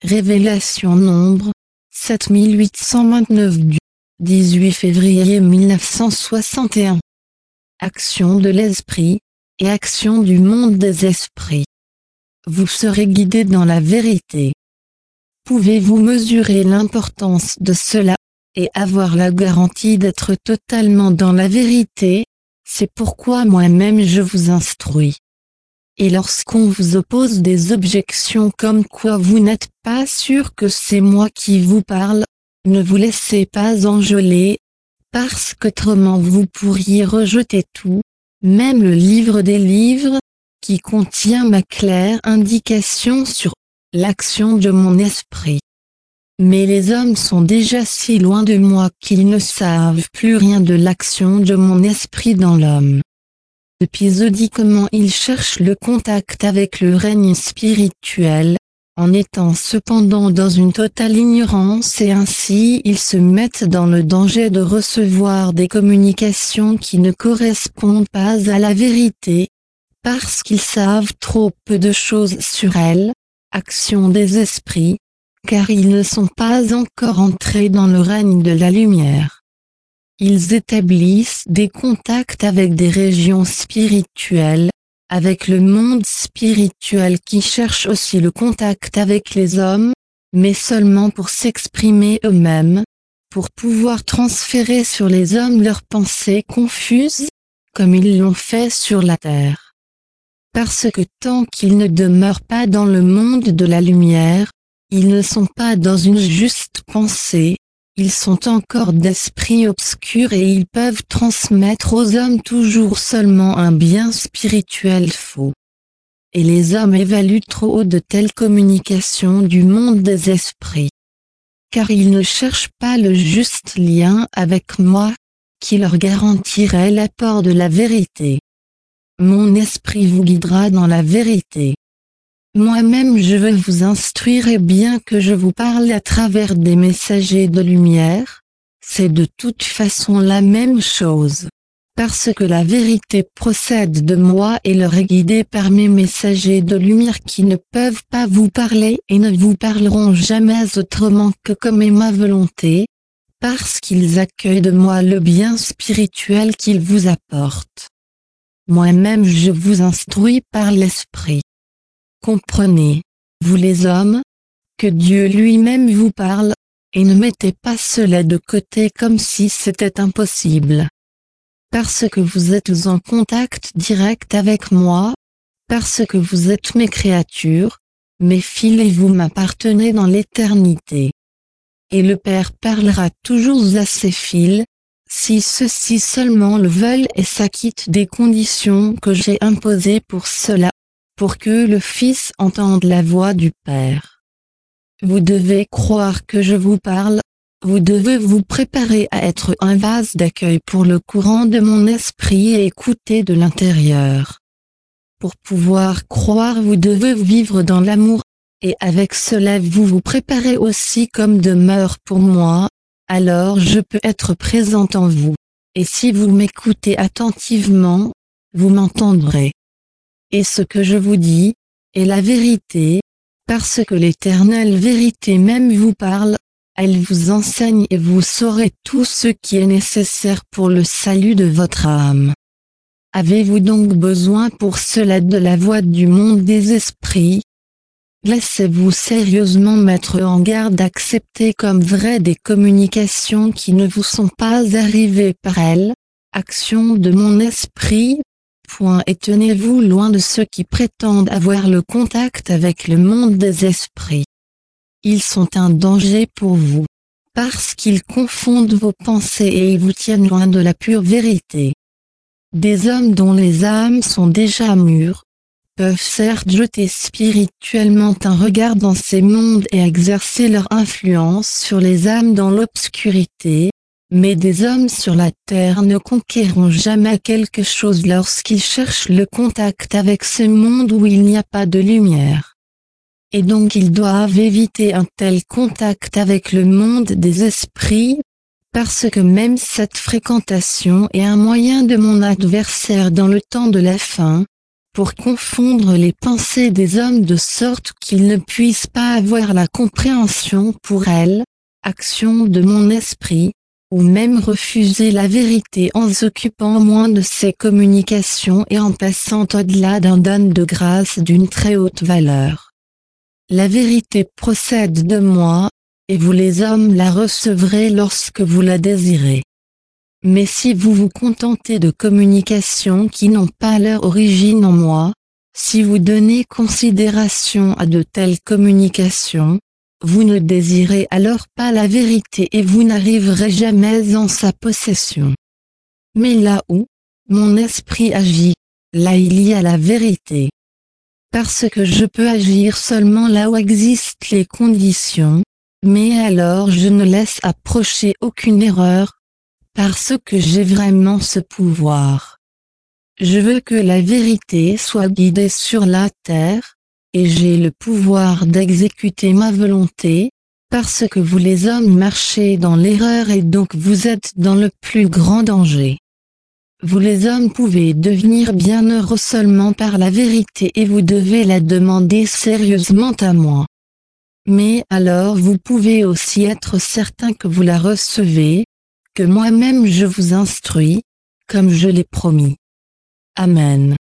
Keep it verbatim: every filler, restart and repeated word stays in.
Révélation nombre sept mille huit cent vingt-neuf du dix-huit février mille neuf cent soixante et un. Action de l'esprit, et action du monde des esprits. Vous serez guidé dans la vérité. Pouvez-vous mesurer l'importance de cela, et avoir la garantie d'être totalement dans la vérité? C'est pourquoi moi-même je vous instruis. Et lorsqu'on vous oppose des objections comme quoi vous n'êtes pas sûr que c'est moi qui vous parle, ne vous laissez pas enjôler, parce qu'autrement vous pourriez rejeter tout, même le livre des livres, qui contient ma claire indication sur l'action de mon esprit. Mais les hommes sont déjà si loin de moi qu'ils ne savent plus rien de l'action de mon esprit dans l'homme. Épisodiquement ils cherchent le contact avec le règne spirituel, en étant cependant dans une totale ignorance, et ainsi ils se mettent dans le danger de recevoir des communications qui ne correspondent pas à la vérité, parce qu'ils savent trop peu de choses sur elle, action des esprits, car ils ne sont pas encore entrés dans le règne de la lumière. Ils établissent des contacts avec des régions spirituelles, avec le monde spirituel qui cherche aussi le contact avec les hommes, mais seulement pour s'exprimer eux-mêmes, pour pouvoir transférer sur les hommes leurs pensées confuses, comme ils l'ont fait sur la terre. Parce que tant qu'ils ne demeurent pas dans le monde de la lumière, ils ne sont pas dans une juste pensée. Ils sont encore d'esprit obscur et ils peuvent transmettre aux hommes toujours seulement un bien spirituel faux. Et les hommes évaluent trop haut de telles communications du monde des esprits. Car ils ne cherchent pas le juste lien avec moi, qui leur garantirait l'apport de la vérité. Mon esprit vous guidera dans la vérité. Moi-même je veux vous instruire, et bien que je vous parle à travers des messagers de lumière, c'est de toute façon la même chose. Parce que la vérité procède de moi et leur est guidée par mes messagers de lumière qui ne peuvent pas vous parler et ne vous parleront jamais autrement que comme est ma volonté, parce qu'ils accueillent de moi le bien spirituel qu'ils vous apportent. Moi-même je vous instruis par l'esprit. Comprenez, vous les hommes, que Dieu lui-même vous parle, et ne mettez pas cela de côté comme si c'était impossible. Parce que vous êtes en contact direct avec moi, parce que vous êtes mes créatures, mes fils, et vous m'appartenez dans l'éternité. Et le Père parlera toujours à ses fils, si ceux-ci seulement le veulent et s'acquittent des conditions que j'ai imposées pour cela, pour que le Fils entende la voix du Père. Vous devez croire que je vous parle, vous devez vous préparer à être un vase d'accueil pour le courant de mon esprit et écouter de l'intérieur. Pour pouvoir croire vous devez vivre dans l'amour, et avec cela vous vous préparez aussi comme demeure pour moi, alors je peux être présent en vous, et si vous m'écoutez attentivement, vous m'entendrez. Et ce que je vous dis est la vérité, parce que l'éternelle vérité même vous parle, elle vous enseigne et vous saurez tout ce qui est nécessaire pour le salut de votre âme. Avez-vous donc besoin pour cela de la voix du monde des esprits? Laissez-vous sérieusement mettre en garde d'accepter comme vraies des communications qui ne vous sont pas arrivées par elle, action de mon esprit. Point. Et tenez-vous loin de ceux qui prétendent avoir le contact avec le monde des esprits. Ils sont un danger pour vous, parce qu'ils confondent vos pensées et ils vous tiennent loin de la pure vérité. Des hommes dont les âmes sont déjà mûres, peuvent certes jeter spirituellement un regard dans ces mondes et exercer leur influence sur les âmes dans l'obscurité, mais des hommes sur la terre ne conquéreront jamais quelque chose lorsqu'ils cherchent le contact avec ce monde où il n'y a pas de lumière. Et donc ils doivent éviter un tel contact avec le monde des esprits, parce que même cette fréquentation est un moyen de mon adversaire dans le temps de la fin, pour confondre les pensées des hommes de sorte qu'ils ne puissent pas avoir la compréhension pour elles, action de mon esprit, ou même refuser la vérité en s'occupant moins de ces communications et en passant au-delà d'un don de grâce d'une très haute valeur. La vérité procède de moi, et vous les hommes la recevrez lorsque vous la désirez. Mais si vous vous contentez de communications qui n'ont pas leur origine en moi, si vous donnez considération à de telles communications, vous ne désirez alors pas la vérité et vous n'arriverez jamais en sa possession. Mais là où mon esprit agit, là il y a la vérité. Parce que je peux agir seulement là où existent les conditions, mais alors je ne laisse approcher aucune erreur, parce que j'ai vraiment ce pouvoir. Je veux que la vérité soit guidée sur la terre, et j'ai le pouvoir d'exécuter ma volonté, parce que vous les hommes marchez dans l'erreur et donc vous êtes dans le plus grand danger. Vous les hommes pouvez devenir bienheureux seulement par la vérité et vous devez la demander sérieusement à moi. Mais alors vous pouvez aussi être certain que vous la recevez, que moi-même je vous instruis, comme je l'ai promis. Amen.